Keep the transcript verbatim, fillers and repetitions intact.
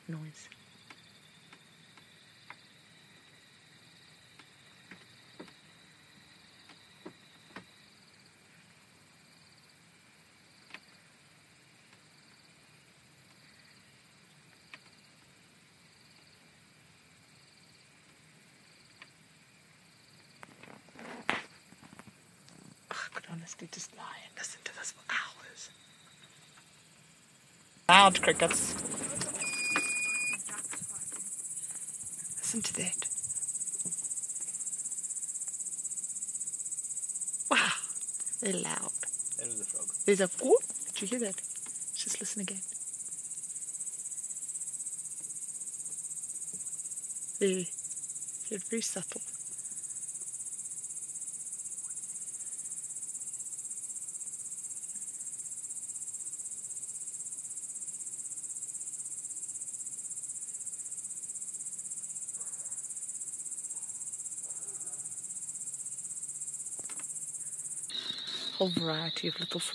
noise. I could honestly just lie and listen to this for hours. Loud crickets. Listen to that. Wow, they're loud. That was a frog. There's a oh, did you hear that? Just listen again. There. They're very subtle. Whole variety of little frogs.